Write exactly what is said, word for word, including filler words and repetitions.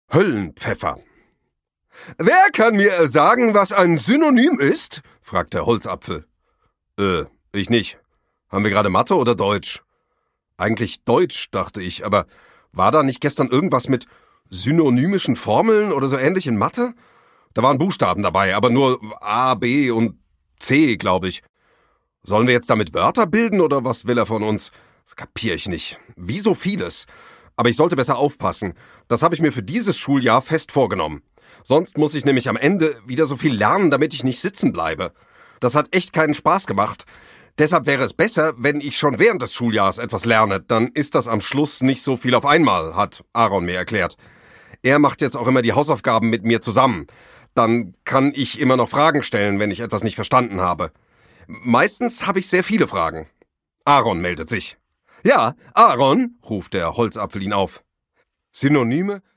Höllenpfeffer. »Wer kann mir sagen, was ein Synonym ist?« fragt der Holzapfel. Äh, ich nicht. Haben wir gerade Mathe oder Deutsch? Eigentlich Deutsch, dachte ich, aber war da nicht gestern irgendwas mit synonymischen Formeln oder so ähnlich in Mathe? Da waren Buchstaben dabei, aber nur A, B und C, glaube ich. Sollen wir jetzt damit Wörter bilden oder was will er von uns? Das kapiere ich nicht. Wie so vieles. Aber ich sollte besser aufpassen. Das habe ich mir für dieses Schuljahr fest vorgenommen. Sonst muss ich nämlich am Ende wieder so viel lernen, damit ich nicht sitzen bleibe. Das hat echt keinen Spaß gemacht. Deshalb wäre es besser, wenn ich schon während des Schuljahres etwas lerne. Dann ist das am Schluss nicht so viel auf einmal, hat Aaron mir erklärt. Er macht jetzt auch immer die Hausaufgaben mit mir zusammen. Dann kann ich immer noch Fragen stellen, wenn ich etwas nicht verstanden habe. Meistens habe ich sehr viele Fragen. Aaron meldet sich. »Ja, Aaron«, ruft der Holzapfel ihn auf. »Synonyme